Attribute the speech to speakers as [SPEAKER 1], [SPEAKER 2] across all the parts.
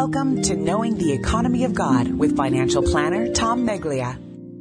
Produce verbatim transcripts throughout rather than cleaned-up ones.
[SPEAKER 1] Welcome to Knowing the Economy of God with financial planner Tom Meglia.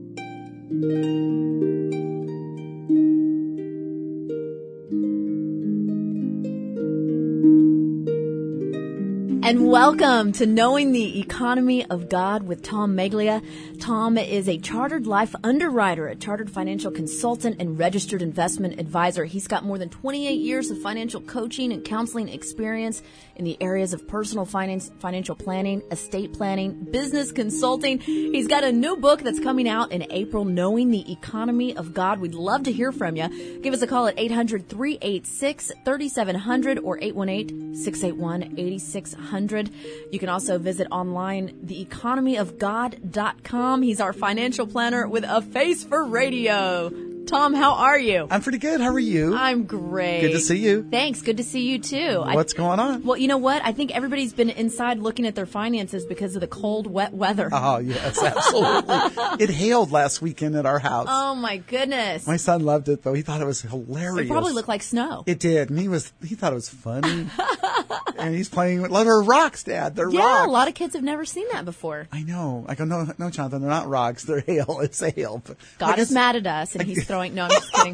[SPEAKER 2] And welcome to Knowing the Economy of God with Tom Meglia. Tom is a chartered life underwriter, a chartered financial consultant, and registered investment advisor. He's got more than twenty-eight years of financial coaching and counseling experience in the areas of personal finance, financial planning, estate planning, business consulting. He's got a new book that's coming out in April, Knowing the Economy of God. We'd love to hear from you. Give us a call at eight hundred, three eight six, three seven zero zero or eight one eight, six eight one, eight six zero zero. You can also visit online, the economy of god dot com. He's our financial planner with a face for radio. Tom, how are you?
[SPEAKER 3] I'm pretty good. How are you?
[SPEAKER 2] I'm great.
[SPEAKER 3] Good to see you.
[SPEAKER 2] Thanks. Good to see you, too.
[SPEAKER 3] What's I, going on?
[SPEAKER 2] Well, you know what? I think everybody's been inside looking at their finances because of the cold, wet weather.
[SPEAKER 3] Oh, yes, absolutely. It hailed last weekend at our house.
[SPEAKER 2] Oh, my goodness.
[SPEAKER 3] My son loved it, though. He thought it was hilarious.
[SPEAKER 2] It probably looked like snow.
[SPEAKER 3] It did. And he was, he thought it was funny. And he's playing with, they're rocks, Dad. They're
[SPEAKER 2] yeah,
[SPEAKER 3] rocks.
[SPEAKER 2] Yeah, a lot of kids have never seen that before.
[SPEAKER 3] I know. I go, no, no, Jonathan, they're not rocks. They're hail. It's hail. But
[SPEAKER 2] God is mad at us, and he's throwing, no, I'm just kidding.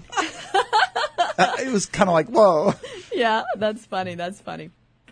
[SPEAKER 3] uh, it was kind of like, whoa.
[SPEAKER 2] Yeah, that's funny. That's funny.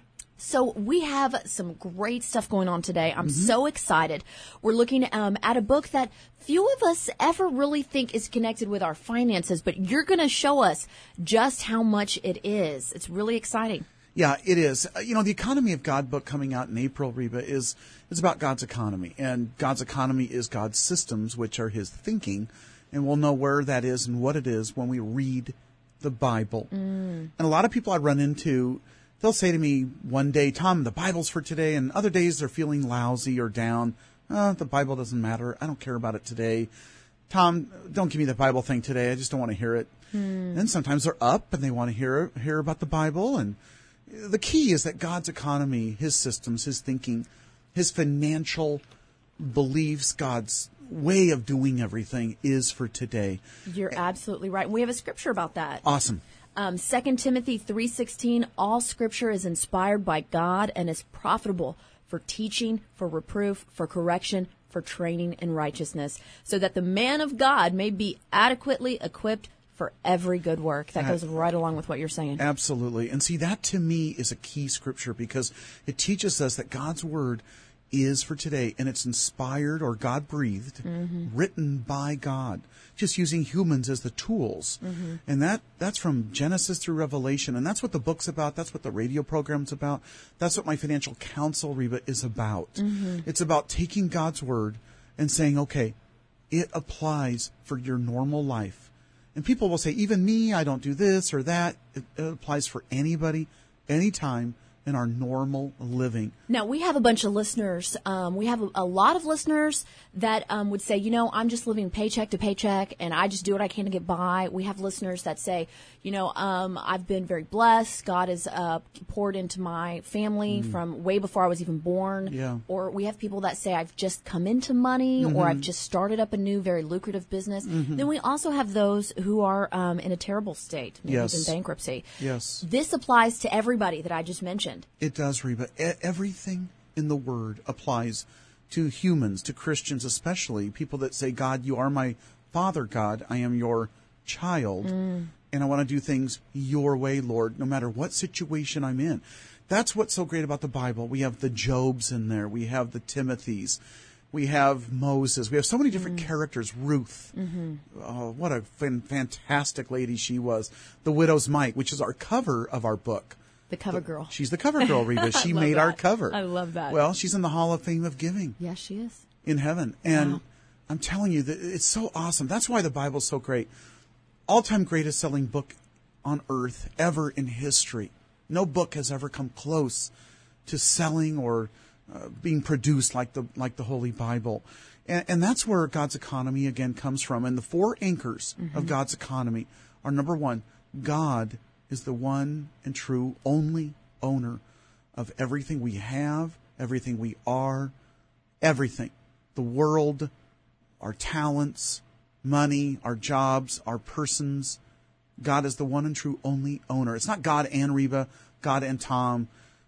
[SPEAKER 2] So we have some great stuff going on today. I'm mm-hmm. so excited. We're looking um, at a book that few of us ever really think is connected with our finances, but you're going to show us just how much it is. It's really exciting.
[SPEAKER 3] Yeah, it is. Uh, you know, the Economy of God book coming out in April, Reba, is is about God's economy. And God's economy is God's systems, which are his thinking. And we'll know where that is and what it is when we read the Bible. Mm. And a lot of people I run into, they'll say to me one day, Tom, the Bible's for today. And other days they're feeling lousy or down. Oh, the Bible doesn't matter. I don't care about it today. Tom, don't give me the Bible thing today. I just don't want to hear it. Mm. And sometimes they're up and they want to hear hear about the Bible. And the key is that God's economy, his systems, his thinking, his financial beliefs, God's way of doing everything is for today.
[SPEAKER 2] You're absolutely right. We have a scripture about that.
[SPEAKER 3] Awesome.
[SPEAKER 2] Um, Second Timothy three sixteen, all scripture is inspired by God and is profitable for teaching, for reproof, for correction, for training in righteousness, so that the man of God may be adequately equipped for every good work. That goes right along with what you're saying.
[SPEAKER 3] Absolutely. And see, that to me is a key scripture because it teaches us that God's word is for today, and it's inspired or God-breathed, mm-hmm. written by God, just using humans as the tools. Mm-hmm. And that that's from Genesis through Revelation, and that's what the book's about. That's what the radio program's about. That's what my financial counsel, Reba, is about. Mm-hmm. It's about taking God's word and saying, okay, it applies for your normal life. And people will say, even me, I don't do this or that. It, it applies for anybody, anytime, in our normal living.
[SPEAKER 2] Now, we have a bunch of listeners. Um, we have a, a lot of listeners that um, would say, you know, I'm just living paycheck to paycheck, and I just do what I can to get by. We have listeners that say, you know, um, I've been very blessed. God has uh, poured into my family mm. from way before I was even born.
[SPEAKER 3] Yeah.
[SPEAKER 2] Or we have people that say, I've just come into money, mm-hmm. or I've just started up a new, very lucrative business. Mm-hmm. Then we also have those who are um, in a terrible state, maybe
[SPEAKER 3] yes.
[SPEAKER 2] in bankruptcy.
[SPEAKER 3] Yes.
[SPEAKER 2] This applies to everybody that I just mentioned.
[SPEAKER 3] It does, Reba. E- everything in the Word applies to humans, to Christians especially, people that say, God, you are my Father, God. I am your child, mm. and I want to do things your way, Lord, no matter what situation I'm in. That's what's so great about the Bible. We have the Jobs in there. We have the Timothys. We have Moses. We have so many different mm. characters. Ruth. Mm-hmm. Oh, what a fan- fantastic lady she was. The Widow's Mite, which is our cover of our book.
[SPEAKER 2] The cover girl.
[SPEAKER 3] She's the cover girl, Reba. She made
[SPEAKER 2] that.
[SPEAKER 3] our cover.
[SPEAKER 2] I love that.
[SPEAKER 3] Well, she's in the Hall of Fame of Giving.
[SPEAKER 2] Yes, she is.
[SPEAKER 3] In heaven. And
[SPEAKER 2] wow.
[SPEAKER 3] I'm telling you, that it's so awesome. That's why the Bible's so great. All-time greatest selling book on earth ever in history. No book has ever come close to selling or uh, being produced like the like the Holy Bible. And, and that's where God's economy, again, comes from. And the four anchors mm-hmm. of God's economy are, number one, God is the one and true only owner of everything we have, everything we are, everything. The world, our talents, money, our jobs, our persons. God is the one and true only owner. It's not God and Reba, God and Tom.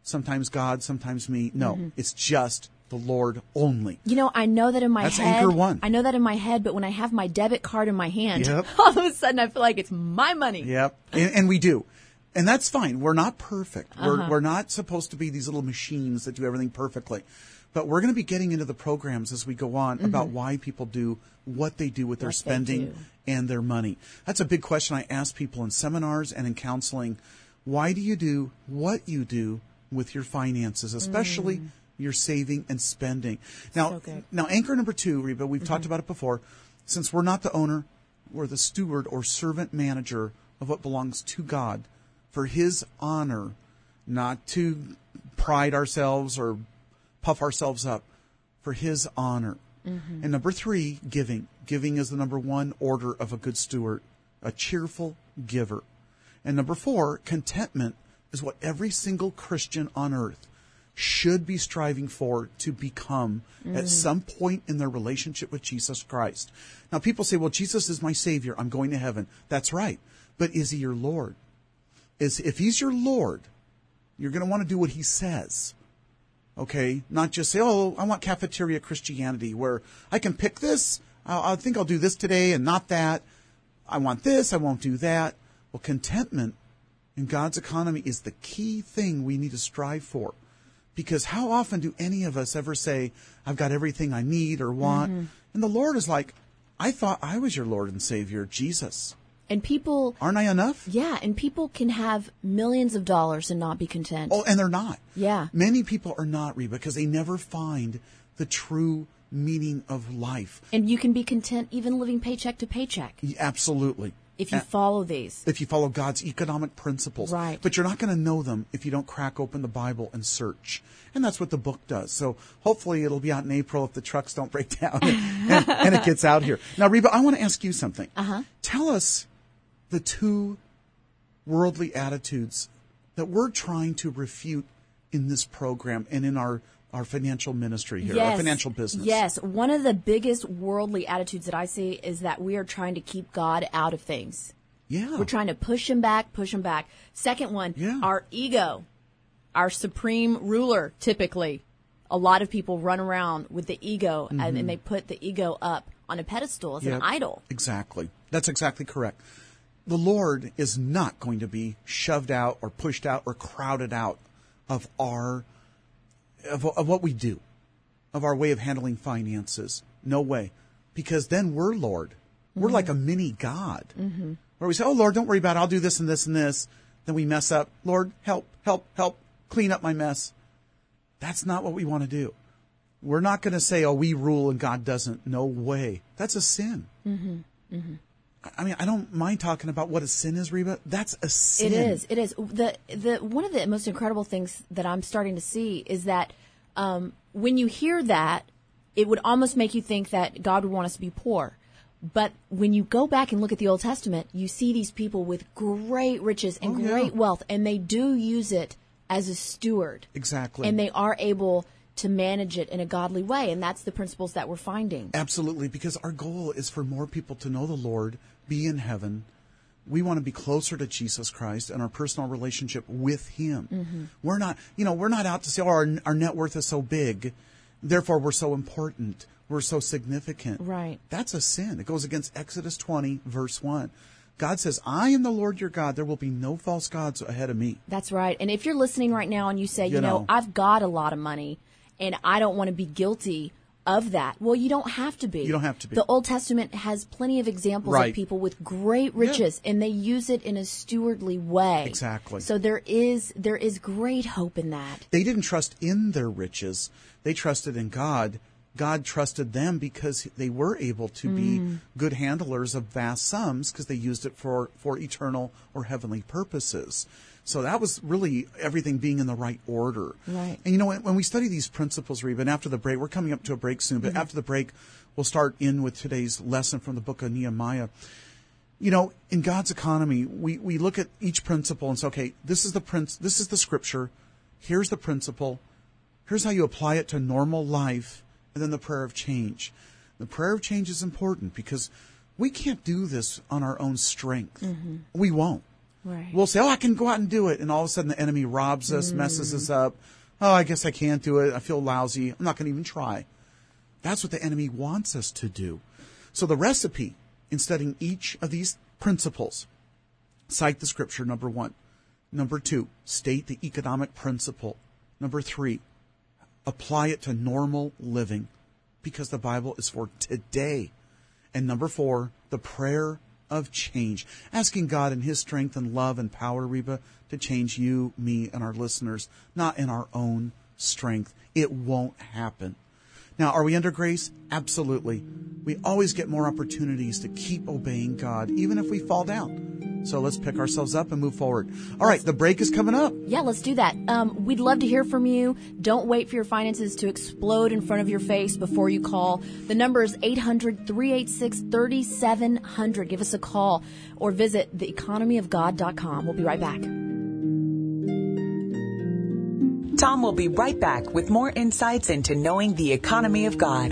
[SPEAKER 3] sometimes God, sometimes me. No, mm-hmm. It's just the Lord only.
[SPEAKER 2] You know, I know that in my
[SPEAKER 3] That's
[SPEAKER 2] head.
[SPEAKER 3] Anchor One.
[SPEAKER 2] I know that in my head, but when I have my debit card in my hand,
[SPEAKER 3] yep.
[SPEAKER 2] all of a sudden I feel like it's my money.
[SPEAKER 3] Yep, and, and we do. And that's fine. We're not perfect.
[SPEAKER 2] Uh-huh.
[SPEAKER 3] We're, we're not supposed to be these little machines that do everything perfectly. But we're going to be getting into the programs as we go on mm-hmm. about why people do what they do with their
[SPEAKER 2] what
[SPEAKER 3] spending and their money. That's a big question I ask people in seminars and in counseling. Why do you do what you do with your finances, especially mm. your saving and spending? Now,
[SPEAKER 2] so
[SPEAKER 3] now anchor number two, Reba, we've mm-hmm. talked about it before. Since we're not the owner, we're the steward or servant manager of what belongs to God for his honor, not to pride ourselves or puff ourselves up, for his honor. Mm-hmm. And number three, giving. Giving is the number one order of a good steward, a cheerful giver. And number four, contentment is what every single Christian on earth should be striving for to become mm. at some point in their relationship with Jesus Christ. Now, people say, well, Jesus is my Savior. I'm going to heaven. That's right. But is he your Lord? Is if he's your Lord, you're going to want to do what he says. Okay? Not just say, oh, I want cafeteria Christianity where I can pick this. I, I think I'll do this today and not that. I want this. I won't do that. Well, contentment in God's economy is the key thing we need to strive for. Because how often do any of us ever say, I've got everything I need or want? Mm-hmm. And the Lord is like, I thought I was your Lord and Savior, Jesus.
[SPEAKER 2] And people...
[SPEAKER 3] Aren't I enough?
[SPEAKER 2] Yeah, and people can have millions of dollars and not be content.
[SPEAKER 3] Oh, and they're not.
[SPEAKER 2] Yeah.
[SPEAKER 3] Many people are not, Reba, because they never find the true meaning of life.
[SPEAKER 2] And you can be content even living paycheck to paycheck.
[SPEAKER 3] Yeah, absolutely.
[SPEAKER 2] If you follow these.
[SPEAKER 3] If you follow God's economic principles.
[SPEAKER 2] Right.
[SPEAKER 3] But you're not going to know them if you don't crack open the Bible and search. And that's what the book does. So hopefully it'll be out in April if the trucks don't break down and, and, and it gets out here. Now, Reba, I want to ask you something.
[SPEAKER 2] Uh-huh.
[SPEAKER 3] Tell us the two worldly attitudes that we're trying to refute in this program and in our our financial ministry here,
[SPEAKER 2] yes.
[SPEAKER 3] our financial business.
[SPEAKER 2] Yes. One of the biggest worldly attitudes that I see is that we are trying to keep God out of things.
[SPEAKER 3] Yeah.
[SPEAKER 2] We're trying to push him back, push him back. Second one,
[SPEAKER 3] yeah.
[SPEAKER 2] our ego, our supreme ruler, typically. A lot of people run around with the ego mm-hmm. and, and they put the ego up on a pedestal as
[SPEAKER 3] yep.
[SPEAKER 2] an idol.
[SPEAKER 3] Exactly. That's exactly correct. The Lord is not going to be shoved out or pushed out or crowded out of our Of, of what we do, of our way of handling finances. No way. Because then we're Lord. We're mm-hmm. like a mini God. Mm-hmm. Where we say, oh, Lord, don't worry about it. I'll do this and this and this. Then we mess up. Lord, help, help, help. Clean up my mess. That's not what we want to do. We're not going to say, oh, we rule and God doesn't. No way. That's a sin. Mm-hmm. Mm-hmm. I mean, I don't mind talking about what a sin is, Reba. That's a sin.
[SPEAKER 2] It is. It is. The the one of the most incredible things that I'm starting to see is that um, when you hear that, it would almost make you think that God would want us to be poor. But when you go back and look at the Old Testament, you see these people with great riches and
[SPEAKER 3] oh,
[SPEAKER 2] great
[SPEAKER 3] yeah.
[SPEAKER 2] wealth, and they do use it as a steward.
[SPEAKER 3] Exactly.
[SPEAKER 2] And they are able to manage it in a godly way, and that's the principles that we're finding.
[SPEAKER 3] Absolutely, because our goal is for more people to know the Lord, be in heaven. We want to be closer to Jesus Christ and our personal relationship with him. Mm-hmm. We're not, you know, we're not out to say, oh, our, our net worth is so big, therefore we're so important, we're so significant.
[SPEAKER 2] Right.
[SPEAKER 3] That's a sin. It goes against Exodus twenty, verse one. God says, I am the Lord your God. There will be no false gods ahead of me.
[SPEAKER 2] That's right. And if you're listening right now and you say, you,
[SPEAKER 3] you
[SPEAKER 2] know,
[SPEAKER 3] know,
[SPEAKER 2] I've got a lot of money and I don't want to be guilty of that. Well, you don't have to be.
[SPEAKER 3] You don't have to be.
[SPEAKER 2] The Old Testament has plenty of examples
[SPEAKER 3] right.
[SPEAKER 2] of people with great riches, yeah. and they use it in a stewardly way.
[SPEAKER 3] Exactly.
[SPEAKER 2] So there is there is great hope in that.
[SPEAKER 3] They didn't trust in their riches. They trusted in God. God trusted them because they were able to mm. be good handlers of vast sums because they used it for, for eternal or heavenly purposes. So that was really everything being in the right order.
[SPEAKER 2] Right.
[SPEAKER 3] And you know, when, when we study these principles, Reba, and after the break, we're coming up to a break soon, but mm-hmm. after the break, we'll start in with today's lesson from the book of Nehemiah. You know, in God's economy, we, we look at each principle and say, okay, this is the princ- this is the scripture. Here's the principle. Here's how you apply it to normal life. And then the prayer of change. The prayer of change is important because we can't do this on our own strength. Mm-hmm. We won't.
[SPEAKER 2] Right.
[SPEAKER 3] We'll say, oh, I can go out and do it. And all of a sudden the enemy robs us, mm. messes us up. Oh, I guess I can't do it. I feel lousy. I'm not going to even try. That's what the enemy wants us to do. So the recipe in studying each of these principles, cite the scripture, number one. Number two, state the economic principle. Number three, apply it to normal living, because the Bible is for today. And number four, the prayer of change, asking God in his strength and love and power, Reba, to change you, me, and our listeners, not in our own strength. It won't happen. Now, are we under grace? Absolutely. We always get more opportunities to keep obeying God, even if we fall down. So let's pick ourselves up and move forward. All right, the break is coming up.
[SPEAKER 2] Yeah, let's do that. Um, we'd love to hear from you. Don't wait for your finances to explode in front of your face before you call. The number is eight hundred, three eight six, three seven zero zero. Give us a call or visit the economy of god dot com. We'll be right back.
[SPEAKER 1] Tom will be right back with more insights into knowing the economy of God.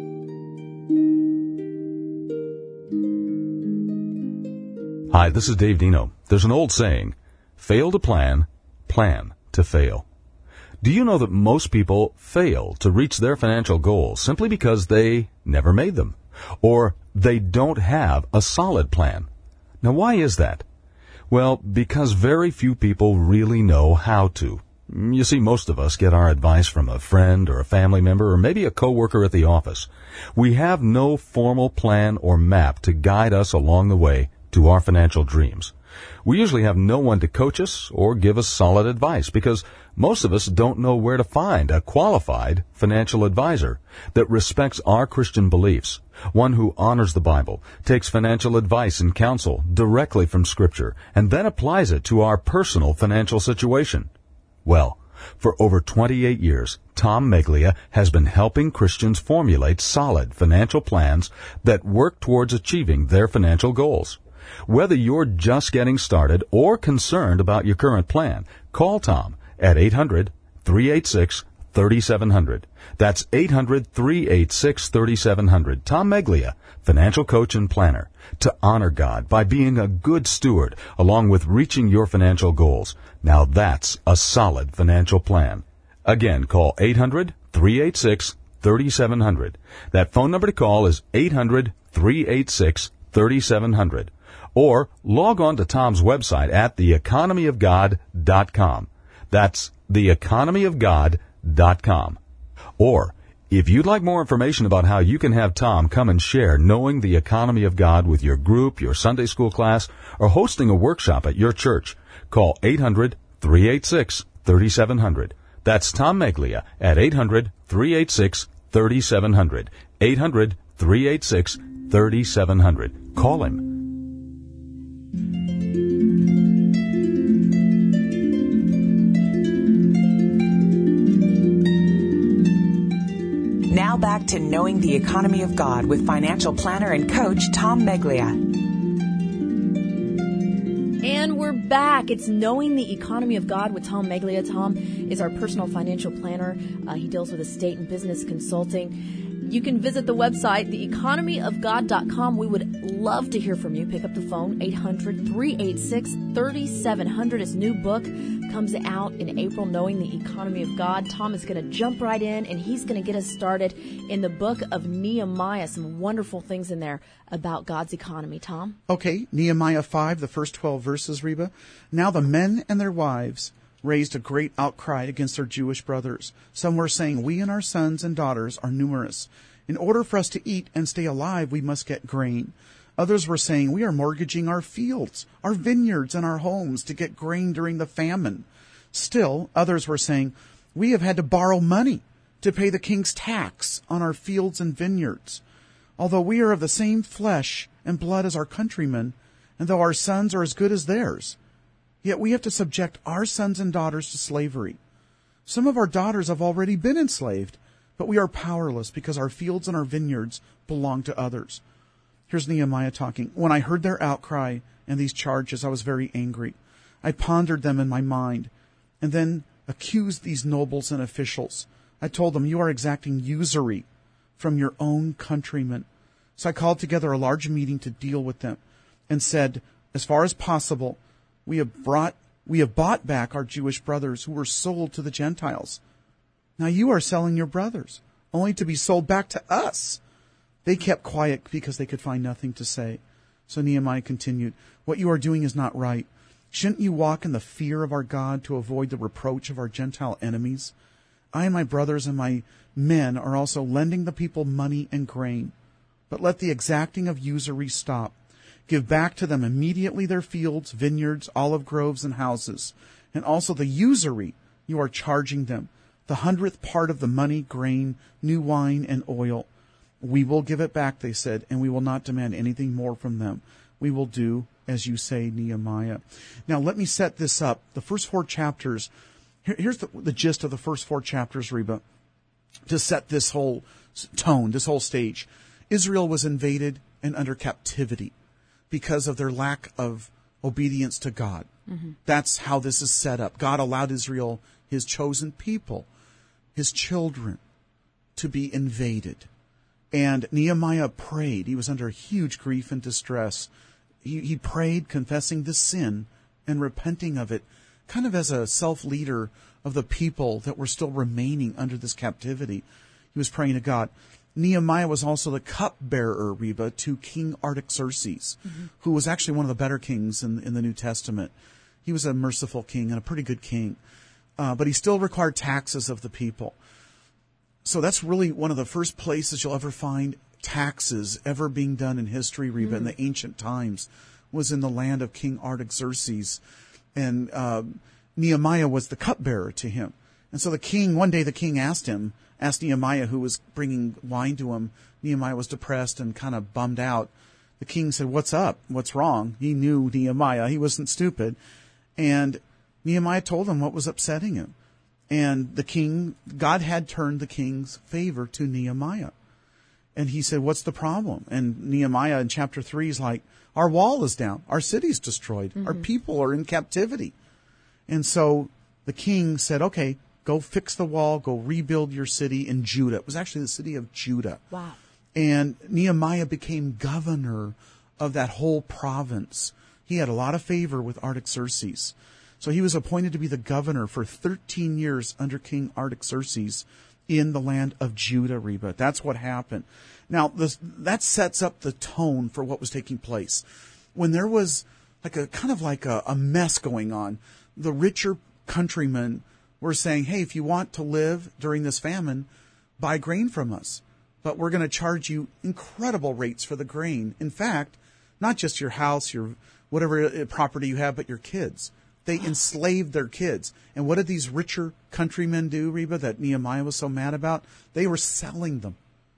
[SPEAKER 4] Hi, this is Dave Dino. There's an old saying, fail to plan, plan to fail. Do you know that most people fail to reach their financial goals simply because they never made them, or they don't have a solid plan? Now, why is that? Well, because very few people really know how to. You see, most of us get our advice from a friend or a family member or maybe a coworker at the office. We have no formal plan or map to guide us along the way to our financial dreams. We usually have no one to coach us or give us solid advice because most of us don't know where to find a qualified financial advisor that respects our Christian beliefs, one who honors the Bible, takes financial advice and counsel directly from Scripture, and then applies it to our personal financial situation. Well, for over twenty-eight years, Tom Meglia has been helping Christians formulate solid financial plans that work towards achieving their financial goals. Whether you're just getting started or concerned about your current plan, call Tom at eight hundred, three eight six, three seven zero zero. That's eight hundred, three eight six, three seven zero zero. Tom Meglia, financial coach and planner, to honor God by being a good steward along with reaching your financial goals. Now that's a solid financial plan. Again, call eight hundred, three eight six, three seven zero zero. That phone number to call is eight hundred, three eight six, three seven zero zero. Or log on to Tom's website at the economy of god dot com. That's the economy of god dot com. Or, if you'd like more information about how you can have Tom come and share Knowing the Economy of God with your group, your Sunday school class, or hosting a workshop at your church, call eight hundred, three eight six, three seven zero zero. That's Tom Meglia at eight hundred, three eight six, three seven zero zero. eight hundred, three eight six, three seven zero zero. Call him.
[SPEAKER 1] Now back to Knowing the Economy of God with financial planner and coach Tom Meglia.
[SPEAKER 2] And we're back. It's Knowing the Economy of God with Tom Meglia. Tom is our personal financial planner. Uh, he deals with estate and business consulting. You can visit the website, the economy of god dot com. We would love to hear from you. Pick up the phone, eight hundred, three eight six, three seven zero zero. His new book comes out in April, Knowing the Economy of God. Tom is going to jump right in, and he's going to get us started in the book of Nehemiah. Some wonderful things in there about God's economy. Tom?
[SPEAKER 3] Okay, Nehemiah five, the first twelve verses, Reba. Now the men and their wives raised a great outcry against their Jewish brothers. Some were saying, we and our sons and daughters are numerous. In order for us to eat and stay alive, we must get grain. Others were saying, we are mortgaging our fields, our vineyards, and our homes to get grain during the famine. Still, others were saying, we have had to borrow money to pay the king's tax on our fields and vineyards. Although we are of the same flesh and blood as our countrymen, and though our sons are as good as theirs, yet we have to subject our sons and daughters to slavery. Some of our daughters have already been enslaved, but we are powerless because our fields and our vineyards belong to others. Here's Nehemiah talking. When I heard their outcry and these charges, I was very angry. I pondered them in my mind and then accused these nobles and officials. I told them, you are exacting usury from your own countrymen. So I called together a large meeting to deal with them and said, as far as possible, We have brought, we have bought back our Jewish brothers who were sold to the Gentiles. Now you are selling your brothers, only to be sold back to us. They kept quiet because they could find nothing to say. So Nehemiah continued, what you are doing is not right. Shouldn't you walk in the fear of our God to avoid the reproach of our Gentile enemies? I and my brothers and my men are also lending the people money and grain. But let the exacting of usury stop. Give back to them immediately their fields, vineyards, olive groves, and houses, and also the usury you are charging them, the hundredth part of the money, grain, new wine, and oil. We will give it back, they said, and we will not demand anything more from them. We will do as you say, Nehemiah. Now, let me set this up. The first four chapters, here, here's the, the gist of the first four chapters, Reba, to set this whole tone, this whole stage. Israel was invaded and under captivity because of their lack of obedience to God. Mm-hmm. That's how this is set up. God allowed Israel, his chosen people, his children, to be invaded. And Nehemiah prayed. He was under huge grief and distress. He, he prayed, confessing the sin and repenting of it, kind of as a self-leader of the people that were still remaining under this captivity. He was praying to God. Nehemiah was also the cupbearer, Reba, to King Artaxerxes, mm-hmm. who was actually one of the better kings in, in the New Testament. He was a merciful king and a pretty good king, uh, but he still required taxes of the people. So that's really one of the first places you'll ever find taxes ever being done in history, Reba, mm. in the ancient times, was in the land of King Artaxerxes. And uh, Nehemiah was the cupbearer to him. And so the king, one day the king asked him, asked Nehemiah, who was bringing wine to him. Nehemiah was depressed and kind of bummed out. The king said, what's up? What's wrong? He knew Nehemiah. He wasn't stupid. And Nehemiah told him what was upsetting him. And the king, God had turned the king's favor to Nehemiah. And he said, what's the problem? And Nehemiah in chapter three is like, our wall is down. Our city's destroyed. Mm-hmm. Our people are in captivity. And so the king said, okay, go fix the wall. Go rebuild your city in Judah. It was actually the city of Judah.
[SPEAKER 2] Wow.
[SPEAKER 3] And Nehemiah became governor of that whole province. He had a lot of favor with Artaxerxes. So he was appointed to be the governor for thirteen years under King Artaxerxes in the land of Judah, Reba. That's what happened. Now, this, that sets up the tone for what was taking place. When there was like a kind of like a, a mess going on, the richer countrymen were saying, hey, if you want to live during this famine, buy grain from us. But we're going to charge you incredible rates for the grain. In fact, not just your house, your whatever property you have, but your kids. They enslaved their kids. And what did these richer countrymen do, Reba, that Nehemiah was so mad about? They were selling them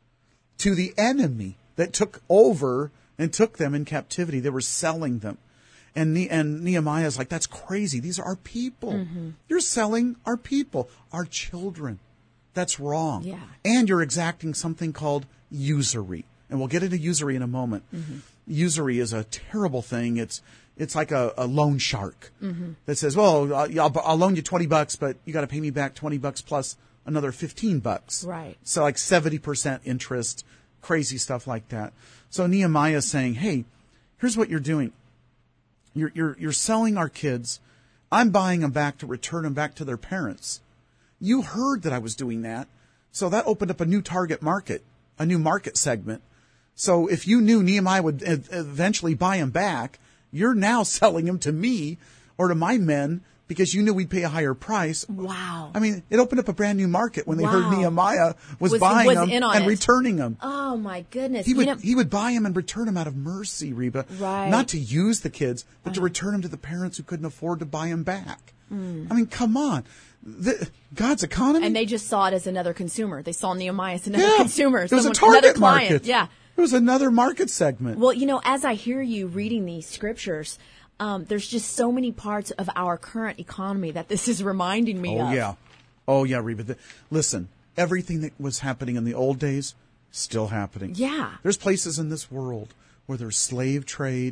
[SPEAKER 3] to the enemy that took over and took them in captivity. They were selling them. And, ne- and Nehemiah's like, that's crazy. These are our people. Mm-hmm. You're selling our people, our children. That's wrong.
[SPEAKER 2] Yeah.
[SPEAKER 3] And you're exacting something called usury. And we'll get into usury in a moment. Mm-hmm. Usury is a terrible thing. It's It's like a, a loan shark mm-hmm. that says, well, I'll, I'll loan you twenty bucks, but you got to pay me back twenty bucks plus another fifteen bucks.
[SPEAKER 2] Right.
[SPEAKER 3] So like seventy percent interest, crazy stuff like that. So Nehemiah is saying, hey, here's what you're doing. You're, you're, you're selling our kids. I'm buying them back to return them back to their parents. You heard that I was doing that. So that opened up a new target market, a new market segment. So if you knew Nehemiah would eventually buy them back, you're now selling them to me or to my men because you knew we'd pay a higher price.
[SPEAKER 2] Wow.
[SPEAKER 3] I mean, it opened up a brand new market when they
[SPEAKER 2] wow.
[SPEAKER 3] heard Nehemiah was,
[SPEAKER 2] was
[SPEAKER 3] buying
[SPEAKER 2] was
[SPEAKER 3] them and
[SPEAKER 2] it.
[SPEAKER 3] returning them.
[SPEAKER 2] Oh, my goodness.
[SPEAKER 3] He
[SPEAKER 2] you
[SPEAKER 3] would,
[SPEAKER 2] know,
[SPEAKER 3] he would buy them and return them out of mercy, Reba.
[SPEAKER 2] Right.
[SPEAKER 3] Not to use the kids, but
[SPEAKER 2] uh.
[SPEAKER 3] to return them to the parents who couldn't afford to buy them back. Mm. I mean, come on. The, God's economy.
[SPEAKER 2] And they just saw it as another consumer. They saw Nehemiah as another
[SPEAKER 3] yeah.
[SPEAKER 2] consumer.
[SPEAKER 3] It was
[SPEAKER 2] someone,
[SPEAKER 3] a target
[SPEAKER 2] another client.
[SPEAKER 3] market.
[SPEAKER 2] Yeah.
[SPEAKER 3] It was another market segment.
[SPEAKER 2] Well, you know, as I hear you reading these scriptures, um, there's just so many parts of our current economy that this is reminding me
[SPEAKER 3] oh,
[SPEAKER 2] of.
[SPEAKER 3] Oh, yeah. Oh, yeah, Reba. The, listen, everything that was happening in the old days, still happening.
[SPEAKER 2] Yeah.
[SPEAKER 3] There's places in this world where there's slave trade,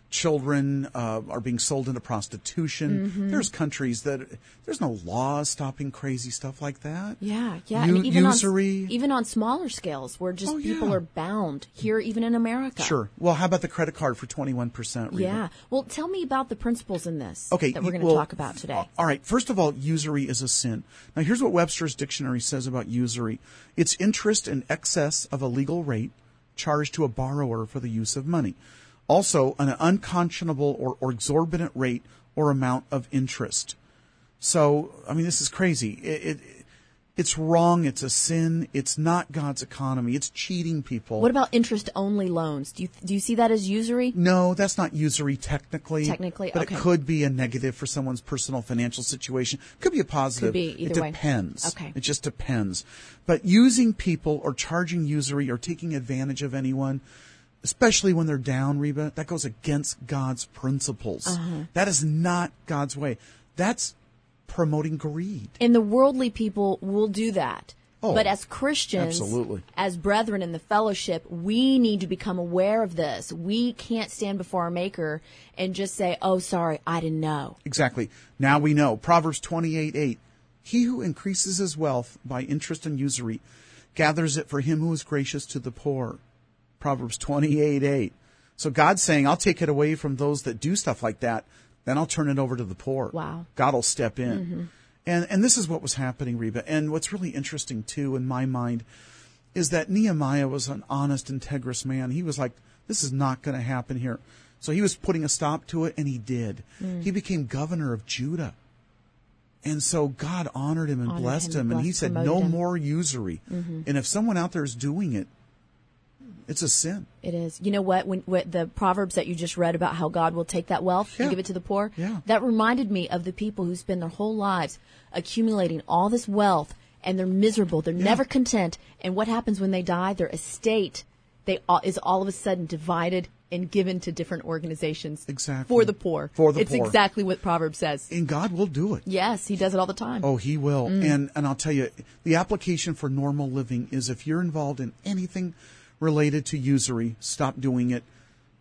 [SPEAKER 3] children uh, are being sold into prostitution. Mm-hmm. There's countries that there's no laws stopping crazy stuff like that.
[SPEAKER 2] Yeah, yeah.
[SPEAKER 3] U-
[SPEAKER 2] and even
[SPEAKER 3] usury.
[SPEAKER 2] On, even on smaller scales where just
[SPEAKER 3] oh,
[SPEAKER 2] people
[SPEAKER 3] yeah.
[SPEAKER 2] are bound here, even in America.
[SPEAKER 3] Sure. Well, how about the credit card for twenty-one percent? Reba?
[SPEAKER 2] Yeah. Well, tell me about the principles in this
[SPEAKER 3] okay,
[SPEAKER 2] that we're going to
[SPEAKER 3] well,
[SPEAKER 2] talk about today.
[SPEAKER 3] All right. First of all, usury is a sin. Now, here's what Webster's dictionary says about usury. It's interest in excess of a legal rate charged to a borrower for the use of money. Also, an unconscionable or, or exorbitant rate or amount of interest. So, I mean, this is crazy. It, it, it's wrong. It's a sin. It's not God's economy. It's cheating people.
[SPEAKER 2] What about interest-only loans? Do you do you see that as usury?
[SPEAKER 3] No, that's not usury technically.
[SPEAKER 2] Technically,
[SPEAKER 3] but
[SPEAKER 2] okay.
[SPEAKER 3] it could be a negative for someone's personal financial situation. Could be a positive.
[SPEAKER 2] Could be either
[SPEAKER 3] it
[SPEAKER 2] way.
[SPEAKER 3] depends.
[SPEAKER 2] Okay.
[SPEAKER 3] It just depends. But using people or charging usury or taking advantage of anyone, especially when they're down, Reba, that goes against God's principles.
[SPEAKER 2] Uh-huh.
[SPEAKER 3] That is not God's way. That's promoting greed.
[SPEAKER 2] And the worldly people will do that.
[SPEAKER 3] Oh,
[SPEAKER 2] but as Christians,
[SPEAKER 3] absolutely.
[SPEAKER 2] as brethren in the fellowship, we need to become aware of this. We can't stand before our Maker and just say, oh, sorry, I didn't know.
[SPEAKER 3] Exactly. Now we know. Proverbs twenty-eight eight. He who increases his wealth by interest and usury gathers it for him who is gracious to the poor. Proverbs twenty-eight eight. So God's saying, I'll take it away from those that do stuff like that. Then I'll turn it over to the poor.
[SPEAKER 2] Wow.
[SPEAKER 3] God will step in.
[SPEAKER 2] Mm-hmm.
[SPEAKER 3] And and this is what was happening, Reba. And what's really interesting, too, in my mind, is that Nehemiah was an honest, integrous man. He was like, this is not going to happen here. So he was putting a stop to it, and he did. Mm. He became governor of Judah. And so God honored him and
[SPEAKER 2] honored
[SPEAKER 3] blessed
[SPEAKER 2] him,
[SPEAKER 3] him.
[SPEAKER 2] blessed,
[SPEAKER 3] And he said, no him. more usury. Mm-hmm. And if someone out there is doing it, it's a sin.
[SPEAKER 2] It is. You know what? When, when the Proverbs that you just read about how God will take that wealth
[SPEAKER 3] yeah.
[SPEAKER 2] and give it to the poor,
[SPEAKER 3] yeah.
[SPEAKER 2] that reminded me of the people who spend their whole lives accumulating all this wealth, and they're miserable. They're yeah. never content. And what happens when they die? Their estate they all, is all of a sudden divided and given to different organizations
[SPEAKER 3] exactly.
[SPEAKER 2] for the poor.
[SPEAKER 3] For the
[SPEAKER 2] it's
[SPEAKER 3] poor.
[SPEAKER 2] It's exactly what Proverbs says.
[SPEAKER 3] And God will do it.
[SPEAKER 2] Yes, he does it all the time.
[SPEAKER 3] Oh, he will.
[SPEAKER 2] Mm.
[SPEAKER 3] And and I'll tell you, the application for normal living is if you're involved in anything related to usury, stop doing it.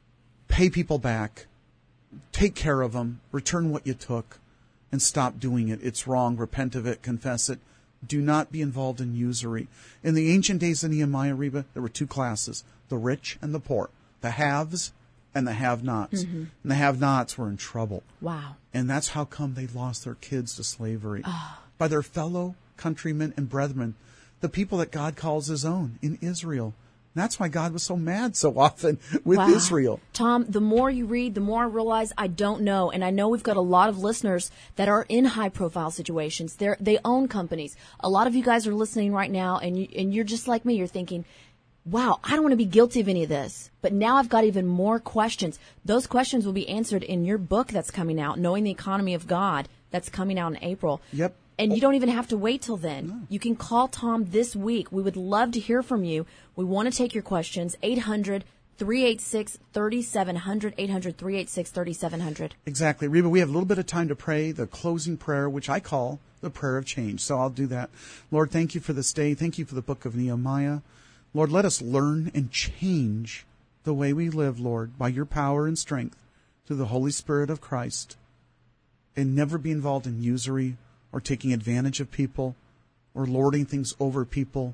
[SPEAKER 3] Pay people back. Take care of them. Return what you took. And stop doing it. It's wrong. Repent of it. Confess it. Do not be involved in usury. In the ancient days of Nehemiah, Reba, there were two classes, the rich and the poor, the haves and the have-nots. Mm-hmm. And the have-nots were in trouble.
[SPEAKER 2] Wow.
[SPEAKER 3] And that's how come they lost their kids to slavery.
[SPEAKER 2] Oh.
[SPEAKER 3] By their fellow countrymen and brethren, the people that God calls his own in Israel. That's why God was so mad so often with
[SPEAKER 2] wow.
[SPEAKER 3] Israel.
[SPEAKER 2] Tom, the more you read, the more I realize I don't know. And I know we've got a lot of listeners that are in high-profile situations. They're, they own companies. A lot of you guys are listening right now, and, you, and you're just like me. You're thinking, wow, I don't want to be guilty of any of this. But now I've got even more questions. Those questions will be answered in your book that's coming out, Knowing the Economy of God, that's coming out in April.
[SPEAKER 3] Yep.
[SPEAKER 2] And you don't even have to wait till then.
[SPEAKER 3] No.
[SPEAKER 2] You can call Tom this week. We would love to hear from you. We want to take your questions. eight hundred, three eight six, three seven zero zero, eight hundred, three eight six, three seven zero zero.
[SPEAKER 3] Exactly. Reba, we have a little bit of time to pray the closing prayer, which I call the prayer of change. So I'll do that. Lord, thank you for this day. Thank you for the book of Nehemiah. Lord, let us learn and change the way we live, Lord, by your power and strength through the Holy Spirit of Christ, and never be involved in usury or taking advantage of people, or lording things over people,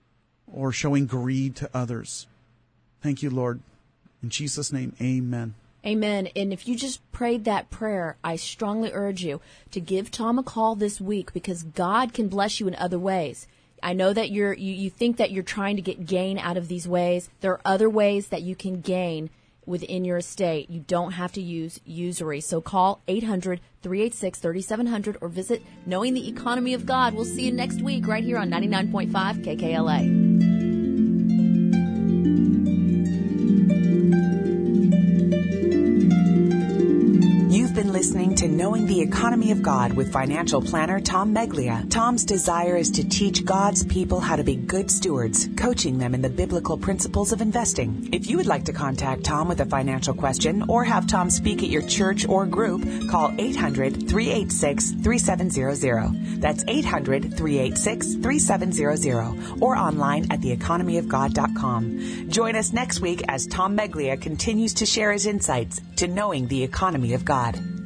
[SPEAKER 3] or showing greed to others. Thank you, Lord. In Jesus' name, amen.
[SPEAKER 2] Amen. And if you just prayed that prayer, I strongly urge you to give Tom a call this week, because God can bless you in other ways. I know that you're, you, you think that you're trying to get gain out of these ways. There are other ways that you can gain within your estate. You don't have to use usury. So call eight hundred, three eight six, three seven zero zero or visit Knowing the Economy of God. We'll see you next week right here on ninety-nine point five K K L A.
[SPEAKER 1] You've been listening listening to Knowing the Economy of God with financial planner Tom Meglia. Tom's desire is to teach God's people how to be good stewards, coaching them in the biblical principles of investing. If you would like to contact Tom with a financial question or have Tom speak at your church or group, call eight hundred, three eight six, three seven zero zero. That's eight hundred, three eight six, three seven zero zero or online at the economy of god dot com. Join us next week as Tom Meglia continues to share his insights to knowing the economy of God.